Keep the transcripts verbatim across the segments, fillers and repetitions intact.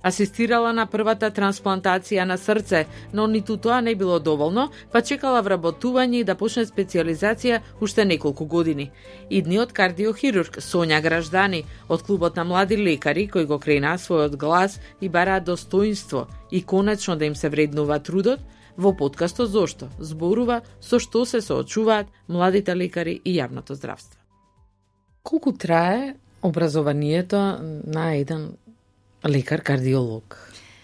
Асистирала на првата трансплантација на срце, но ниту тоа не било доволно, па чекала вработување и да почне специјализација уште неколку години. Идниот кардиохирург Сонја Граждани од клубот на млади лекари кои го кренаа својот глас и бараат достоинство и конечно да им се вреднува трудот, во подкастот Зошто зборува со што се соочуваат младите лекари и јавното здравство. Колку трае образованието на еден лекар-кардиолог?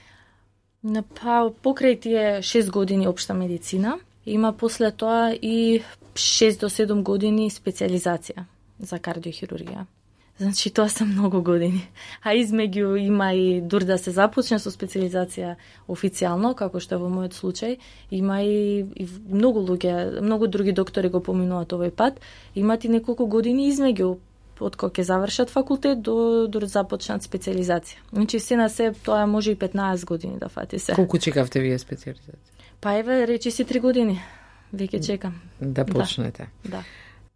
Па, покрај тие шест години општа медицина, има после тоа и шест до седум години специјализација за кардиохирургија. Значи, тоа се многу години. А измеѓу има и дур да се започне со специјализација официјално, како што во мојот случај, има и, и многу луѓе, многу други доктори го поминуваат овој пат, имат и неколку години измеѓу од кога ќе завршат факултет до до започнат специјализација. Значи се на се тоа може и петнаесет години да фати се. Колку чекавте вие специјализација? Па еве речи си три години. Веќе чекам. Да почнете. Да. да.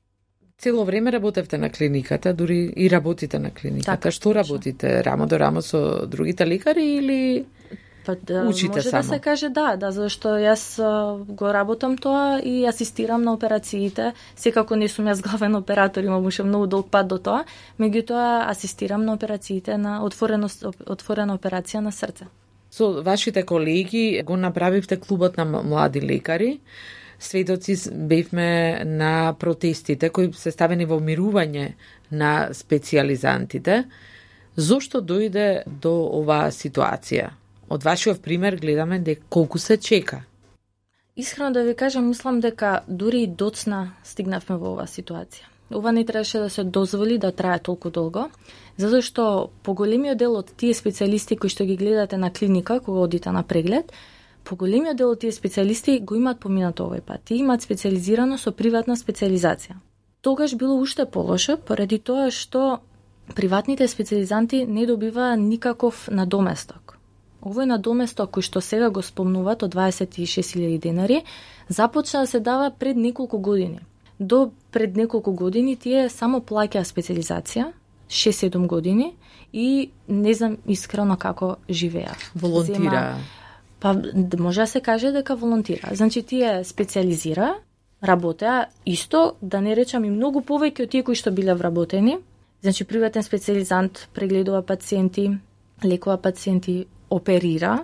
Цело време работевте на клиниката, дури и работите на клиниката. Така, што работите? Рамо до рамо со другите лекари или па, да, учите може само? Да се каже да, да, зашто јас го работам тоа и асистирам на операциите. Секако не сум јас главен оператор, имам уште многу долг пат до тоа, меѓутоа асистирам на операциите на отворено отворена операција на срце. Со вашите колеги го направивте клубот на млади лекари. Сведоци бевме на протестите кои се ставени во мирување на специјализантите. Зошто дојде до оваа ситуација? Од вашиот пример гледаме дека колку се чека. Искрено да ви кажам, мислам дека дури и доцна стигнавме во оваа ситуација. Ова не требаше да се дозволи да трае толку долго, затоа што поголемиот дел од тие специјалисти кои што ги гледате на клиника кога одите на преглед, поголемиот дел од тие специјалисти го имаат поминато овој пат. Тие имаат специјализирано со приватна специјализација. Тогаш било уште полошо поради тоа што приватните специјализанти не добиваа никаков надоместок. Овој надоместок кој што сега го спомнуваат од дваесет и шест илјади денари, започна да се дава пред неколку години. До пред неколку години тие само плаќаа специјализација, шест-седум години, и не знам искрено како живеа. Волонтира. Па може да се каже дека волонтира. Значи тие специјализира, работеа исто, да не речам и многу повеќе од тие кои што биле вработени. Значи приватен специјализант прегледува пациенти, лекува пациенти, оперира,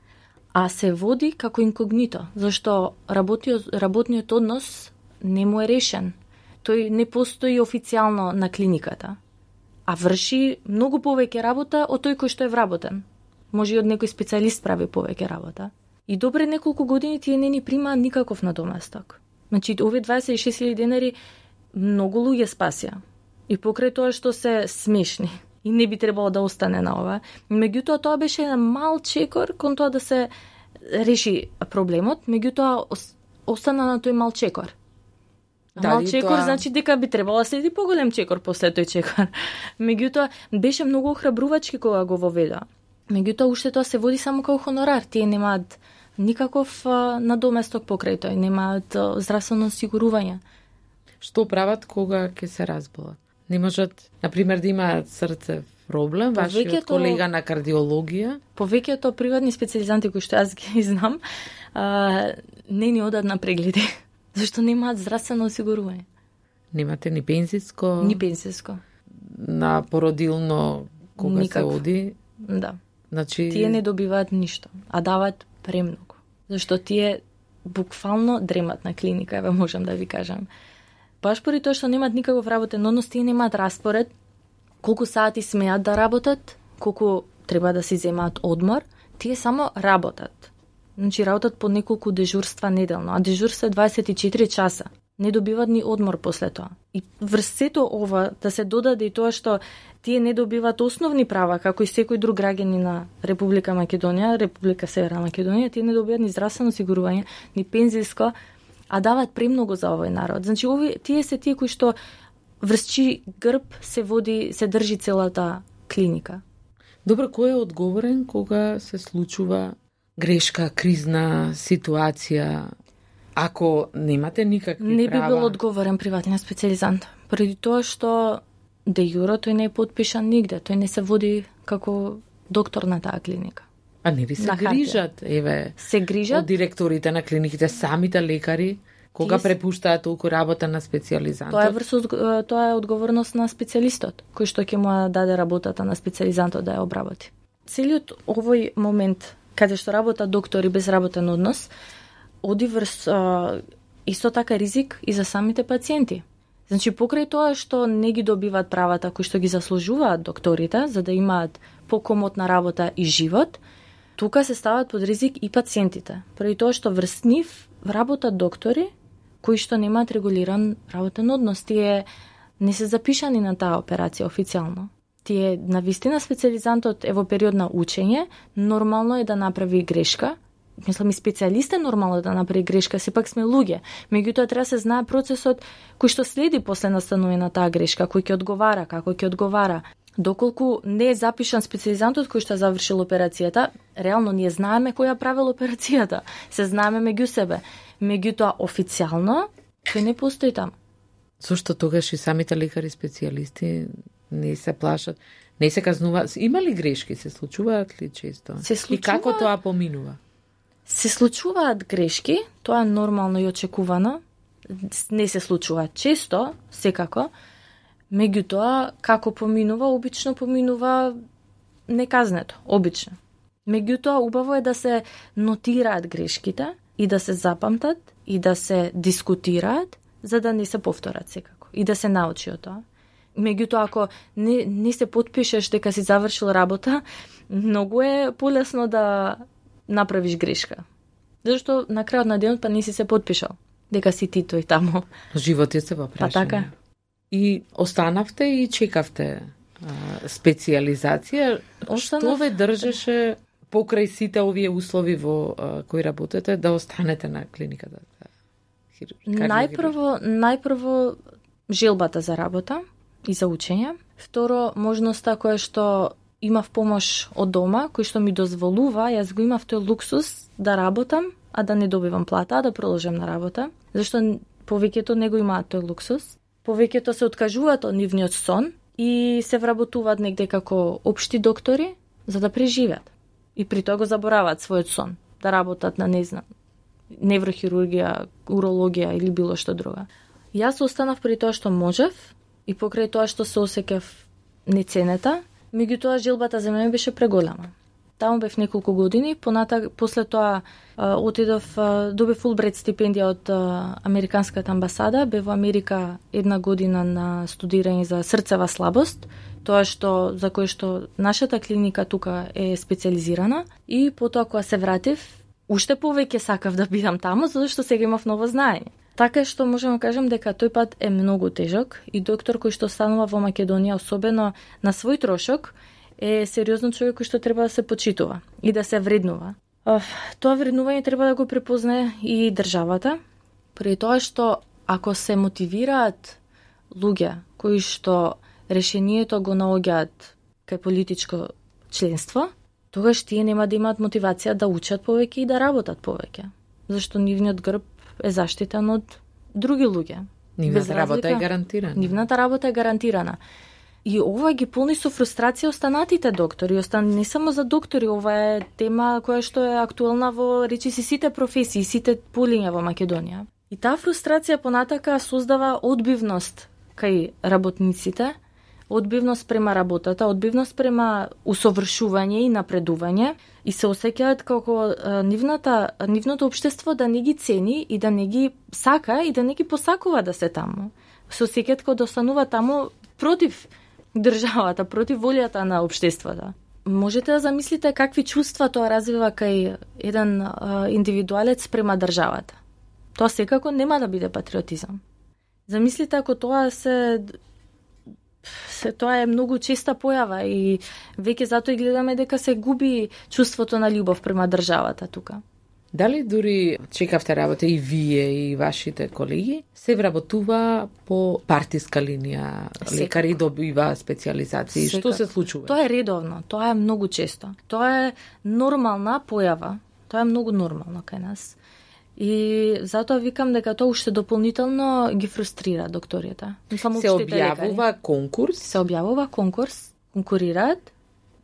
а се води како инкогнито, зашто работниот, работниот однос не му е решен. Тој не постои официјално на клиниката, а врши многу повеќе работа од тој кој што е вработен. Може и од некој специјалист прави повеќе работа. И до пред неколку години тие не ни примаат никаков надоместок. Значи, овие дваесет и шест илјади денари многу луѓе спасија. И покрај тоа што се смешни. И не би требало да остане на ова. Меѓутоа, тоа беше еден мал чекор кон тоа да се реши проблемот. Меѓутоа, остана на тој мал чекор. Дали мал чекор тоа... значи дека би требало да следи поголем чекор после тој чекор. Меѓутоа, беше многу охрабрувачки кога го воведоа. Меѓутоа, уште тоа се води само како хонорар. Тие немаат никаков а, надоместок покрај тој, немаат а, здравствено осигурување. Што прават кога ќе се разболат? Не можат, например, да имаат срце проблем, вашиот Повеќето... колега на кардиологија? Повеќето приватни специјализанти кои што јас ги знам, а, не ни одат на прегледи, зашто немаат здравствено осигурување. Немате ни пензиско? Ни пензиско. На породилно кога Никак. се оди? Да. Значи... Тие не добиваат ништо, а даваат премногу. Зашто тие буквално дремат на клиника, еве можам да ви кажам. Баш поради тоа што немаат никаков работен однос, тие немаат распоред колку сати смеат да работат, колку треба да си земаат одмор, тие само работат. Значи работат по неколку дежурства неделно, а дежурство е дваесет и четири часа. Не добиваат ни одмор после тоа. И врз сето ова да се додаде и тоа што тие не добиваат основни права, како и секој друг граѓани на Република Македонија, Република Северна Македонија, тие не добиваат ни здравствено осигурување, ни пензиско, а даваат премногу за овој народ. Значи, ови, тие се тие кои што врз чии грб се води, се држи целата клиника. Добро, кој е одговорен кога се случува грешка, кризна ситуација, ако немате никакви не права? Не би бил одговорен приватниот специјализант. Преди тоа што де јуро тој не е подпишан нигде, тој не се води како доктор на таа клиника. А не ви се грижат, еве, се грижат од директорите на клиниките, самите лекари, кога препуштаат толку работа на специјализантот? Тоа е врз, тоа е одговорност на специјалистот, кој што ќе му даде работата на специјализантот да ја обработи. Целиот овој момент, каде што работат доктори без работен однос, оди врз а, исто така ризик и за самите пациенти. Значи, покрај тоа што не ги добиваат правата кои што ги заслужуваат докторите, за да имаат покомотна работа и живот, тука се стават под ризик и пациентите. Преди тоа што врз нив работат доктори кои што немаат регулиран работен однос. Тие не се запишани на таа операција официјално. Тие навистина специјализантот е во период на учење, нормално е да направи грешка. Мислам, и специјалист е нормално да направи грешка, сепак сме луѓе. Меѓутоа треба се знае процесот кој што следи после настанување на таа грешка, кој ќе одговара, како ќе одговара. Доколку не е запишан специјализантот кој што завршил операцијата, реално ние знаеме кој ја правил операцијата, се знаеме меѓу себе. Меѓутоа официјално тој не постои таму. Зошто тогаш и самите лекари специјалисти не се плашат, не се казнуваат? Има ли грешки, се случуваат ли често? Се случува... И како тоа поминува? Се случуваат грешки, тоа е нормално и очекувано. Не се случуваат често, секако. Меѓутоа, како поминува, обично поминува неказнето, обично. Меѓутоа, убаво е да се нотираат грешките и да се запамтат и да се дискутираат, за да не се повторат секако и да се научи од тоа. Меѓутоа, ако не, не се потпишеш дека си завршил работа, многу е полесно да направиш грешка. Зашто на крајот на денот па не си се потпишал дека си ти тој таму. Живот е се во прашање. Па така. И останавте и чекавте а, специјализација. Останав... Што ве држеше покрај сите овие услови во а, кои работите да останете на клиниката? Најпрво, најпрво желбата за работа и за учење. Второ, можноста која што имав помош од дома, кој што ми дозволува, јас го имав тој луксус да работам, а да не добивам плата, а да продолжам на работа. Зашто повеќето не го имаат тој луксус. Повеќето се откажуваат од нивниот сон и се вработуваат негде како општи доктори за да преживеат. И при тоа го забораваат својот сон, да работат на, не знам, неврохирургија, урологија или било што друго. Јас останав при тоа што можев и покрај тоа што се осеќав неценета, меѓутоа желбата за мене беше преголема. Таму бев неколку години, поната, после тоа а, отидов, а, добив Фулбрайт стипендија од а, Американската амбасада, бев во Америка една година на студирање за срцева слабост, тоа што за кое што нашата клиника тука е специјализирана, и потоа кога се вратив, уште повеќе сакав да бидам таму, затоа што сега имав ново знаење. Така што можам да кажам дека тој пат е многу тежок и доктор кој што станува во Македонија, особено на свој трошок, е сериозно човек кој што треба да се почитува и да се вреднува. Тоа вреднување треба да го препознае и државата, преди тоа што ако се мотивираат луѓе кои што решението го наоѓаат кај политичко членство, тогаш тие нема да имаат мотивација да учат повеќе и да работат повеќе, зашто нивниот грб е заштитен од други луѓе. Нивната работа е гарантирана. Нивната работа е гарантирана. И ова ги полни со фрустрација останатите доктори. Остан не само за доктори, ова е тема која што е актуелна во речиси сите професии, сите полиња во Македонија. И таа фрустрација понатака создава одбивност кај работниците, одбивност према работата, одбивност према усовршување и напредување, и се осеќаат како нивната, нивното општество да не ги цени и да не ги сака и да не ги посакува да се таму. Се осеќаат како да останува таму против државата, против волјата на општеството. Можете да замислите какви чувства тоа развива кај еден а, индивидуалец према државата. Тоа секако нема да биде патриотизам. Замислите ако тоа се се тоа е многу честа појава и веќе затоа и гледаме дека се губи чувството на љубов према државата тука. Дали дури чекавте работа и вие и вашите колеги се вработува по партиска линија, лекари добива специјализации? Што се случува? Тоа е редовно, тоа е многу често. Тоа е нормална појава. Тоа е многу нормално кај нас. И затоа викам дека тоа уште дополнително ги фрустрира докторите. Мислам, се објавува лекари. конкурс? Се објавува конкурс, конкурираат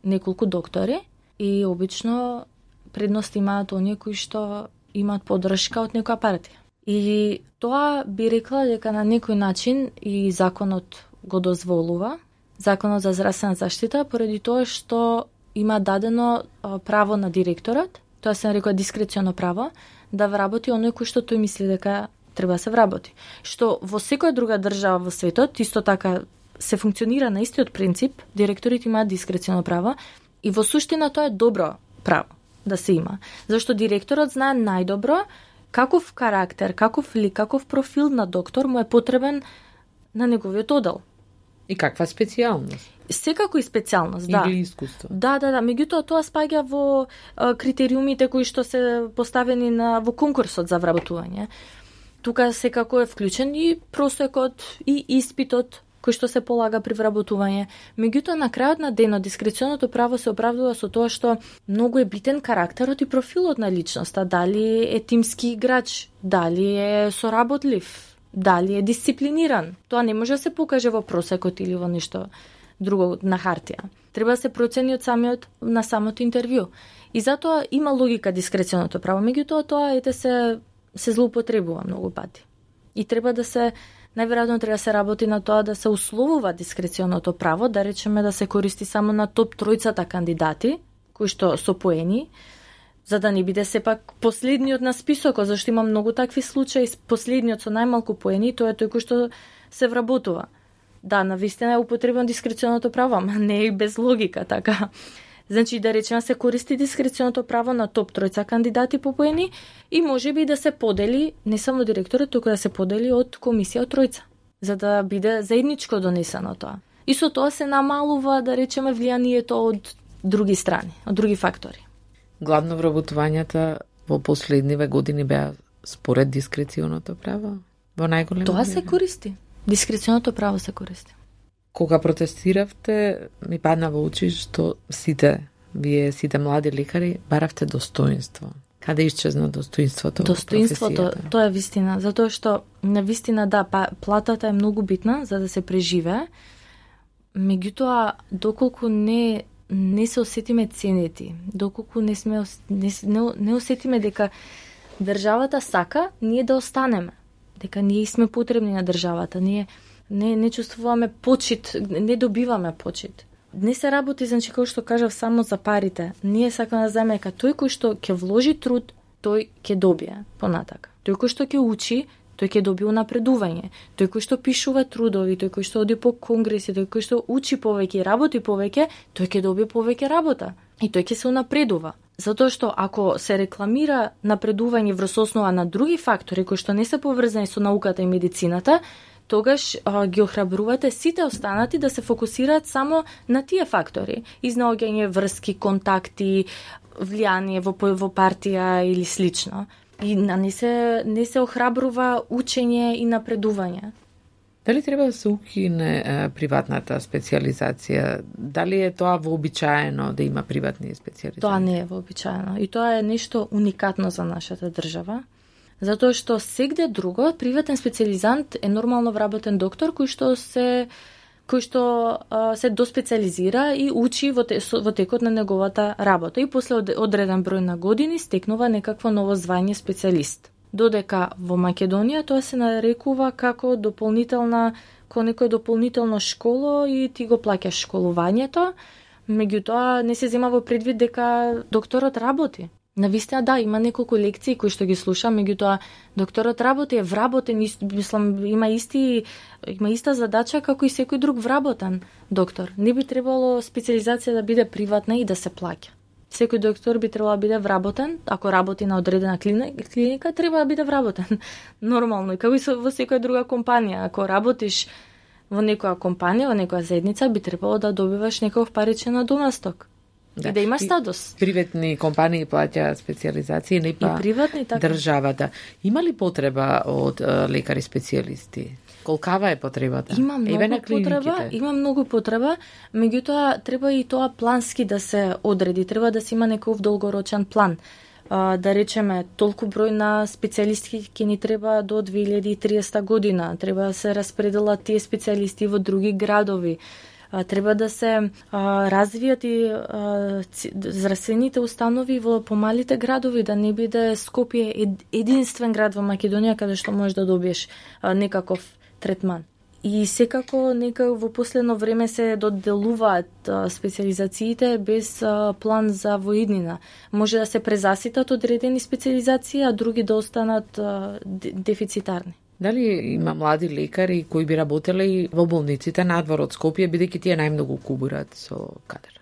неколку доктори и обично предност имаат оние кои што имаат поддршка од некоја партија. И тоа би рекла дека на некој начин и законот го дозволува, законот за здравствена заштита, поради тоа што има дадено право на директорот, тоа се нарекува дискреционо право, да вработи оној кој што тој мисли дека треба да се вработи. Што во секоја друга држава во светот исто така се функционира на истиот принцип, директорите имаат дискреционо право и во суштина тоа е добро право да се има. Зашто директорот знае најдобро каков карактер, каков лик, каков профил на доктор му е потребен на неговиот одел. И каква специјалност? Секако и специјалност, да. Или искуство. Да, да, да. Меѓутоа тоа спаѓа во а, критериумите кои што се поставени на во конкурсот за вработување. Тука секако е вклучен и просекот и испитот кој што се полага при вработување. Меѓутоа, на крајот на денот, дискреционото право се оправдува со тоа што многу е битен карактерот и профилот на личноста. Дали е тимски играч, дали е соработлив, дали е дисциплиниран. Тоа не може да се покаже во просекот или во нешто друго на хартија. Треба да се процени од самиот на самото интервју. И затоа има логика дискреционото право. Меѓутоа, тоа ете се се злоупотребува многу пати. И треба да се најверојатно треба да се работи на тоа да се условува дискреционото право, да речеме да се користи само на топ тројцата кандидати, кои што со поени, за да не биде сепак последниот на списокот, зашто има многу такви случаи, последниот со најмалку поени, тоа е тој кој што се вработува. Да, навистина е употребено дискреционото право, ама не е без логика, така. Значи, да речеме, се користи дискреционото право на топ тројца кандидати по поени и може би да се подели, не само директорот, туку да се подели од комисија од тројца, за да биде заедничко донесено тоа. И со тоа се намалува, да речеме, влијанието од други страни, од други фактори. Главно вработувањата во последниве години беа според дискреционото право? Во најголема Тоа се користи. Дискреционото право се користи. Кога протестиравте, ми падна во очи што сите, вие сите млади лекари, баравте достоинство. Каде исчезна достоинството? Достоинството, тоа е вистина, затоа што на вистина да, па, платата е многу битна за да се преживее. Меѓутоа, доколку не не се осетиме ценети, доколку не сме не, не, не осетиме дека државата сака ние да останеме, дека ние сме потребни на државата, ние не не чувствуваме почит, не добиваме почит. Не се работи, значи, како што кажав, само за парите. Ние сакаме да знаеме дека тој кој што ќе вложи труд, тој ќе добие понатака. Тој кој што ќе учи, тој ќе добие напредување. Тој кој што пишува трудови, тој кој што оди по конгреси, тој кој што учи повеќе и работи повеќе, тој ќе добие повеќе работа. И тој ќе се унапредува. Затоа што ако се рекламира напредување врз основа на други фактори кои што не се поврзани со науката и медицината, тогаш а, ги охрабрувате сите останати да се фокусираат само на тие фактори. Изнаоѓање врски, контакти, влијание во, во партија или слично. И не се, не се охрабрува учење и напредување. Дали треба да се укине е, приватната специјализација? Дали е тоа вообичаено да има приватни специјализации? Тоа не е вообичаено. И тоа е нешто уникатно за нашата држава. Затоа што сегде друго, приватен специјализант е нормално вработен доктор кој што се кој што а, се доспециализира и учи во, те, во текот на неговата работа и после одреден број на години стекнува некакво ново звање специјалист. Додека во Македонија тоа се нарекува како дополнителна, како некој дополнително школо и ти го плаќаш школувањето, меѓутоа не се зема во предвид дека докторот работи. Навистина да, има неколку лекции кои што ги слушам, меѓутоа докторот работи, е вработен, мислам, има исти има иста задача како и секој друг вработен доктор. Не би требало специјализација да биде приватна и да се плаќа. Секој доктор би требало да биде вработен, ако работи на одредена клиника, треба да биде вработен. Нормално, и како и во секоја друга компанија, ако работиш во некоја компанија, во некоја заедница, би требало да добиваш некој паричен надоместок. Да. И да имаш статус. Приватни компании плаќаат специјализации, не па и приватни, така. Државата. Има ли потреба од лекари специјалисти? Колкава е потребата? Има многу потреба, има многу потреба, меѓутоа треба и тоа плански да се одреди, треба да се има некој долгорочен план. А, да речеме, толку број на специјалисти ќе ни треба до две илјади и триесета година, треба да се распределат тие специјалисти во други градови. Треба да се развијат и здравствените установи во помалите градови, да не биде Скопје единствен град во Македонија каде што можеш да добиеш некаков третман. И секако нека во последно време се доделуваат специализациите без план за воиднина. Може да се презаситат одредени специализации, а други да останат дефицитарни. Дали има млади лекари кои би работеле во болниците надвор од Скопје, бидејќи тие најмногу кубурат со кадер?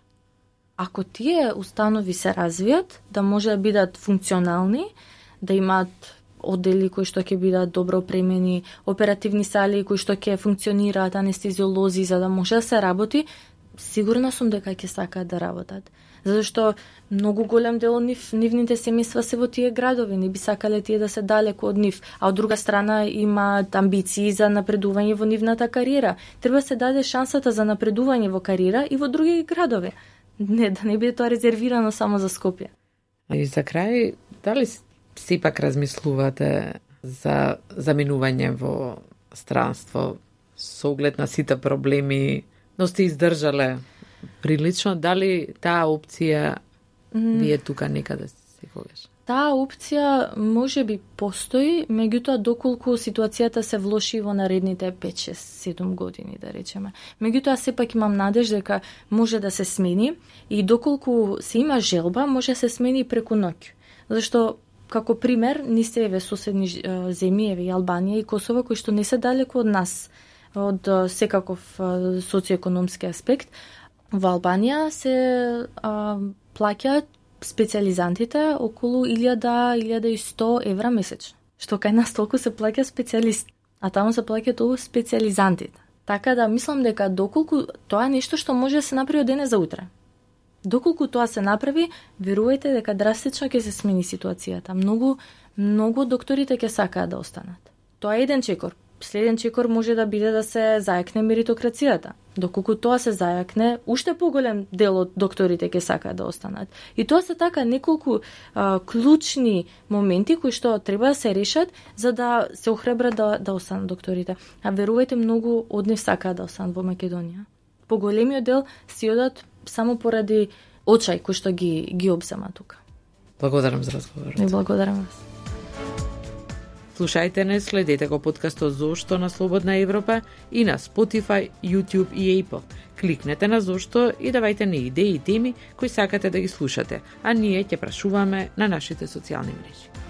Ако тие установи се развијат, да може да бидат функционални, да имаат оддели кои што ќе бидат добро опремени, оперативни сали кои што ќе функционираат, анестезиолози за да може да се работи, сигурна сум дека ќе сакаат да работат. Затоа што многу голем дел од нив, нивните семејства се во тие градови, не би сакале тие да се далеку од нив, а од друга страна имаат амбиции за напредување во нивната кариера. Треба се даде шансата за напредување во кариера и во други градови. Не, да не биде тоа резервирано само за Скопје. И за крај, дали сепак размислувате за заминување во странство со оглед на сите проблеми, но сте издржале прилично, дали таа опција ви е тука некаде секогаш? Таа опција може би постои, меѓутоа доколку ситуацијата се влоши во наредните пет, шест, седум години, да речеме. Меѓутоа сепак имам надеж дека може да се смени и доколку се има желба, може да се смени преку ноќ. Зашто како пример, ни се еве соседни земји, еве и Албанија и Косово, кои што не се далеку од нас, од секаков социоекономски аспект. Во Албанија се а, плаќаат специализантите околу илјада до илјада и сто евра месечно. Што кај нас толку се плаќа специјалист, а таму се плаќаат толку специализантите. Така да мислам дека доколку тоа е нешто што може да се направи од денес за утре. Доколку тоа се направи, верувајте дека драстично ќе се смени ситуацијата. Многу, многу докторите ќе сакаат да останат. Тоа е еден чекор. Следен чекор може да биде да се зајакне меритокрацијата. Доколку тоа се зајакне, уште поголем дел од докторите ќе сакаат да останат. И тоа се така неколку а, клучни моменти кои што треба да се решат за да се охрабрат да, да останат докторите. А верувајте, многу од нив сакаат да останат во Македонија. Поголемиот дел си одат само поради очај кој што ги ги обзема тука. Благодарам за разговорот. И благодарам вас. Слушајте не, следете го подкастот Зошто на Слободна Европа и на Spotify, YouTube и Apple. Кликнете на Зошто и давајте ни идеи и теми кои сакате да ги слушате, а ние ќе прашуваме на нашите социјални мрежи.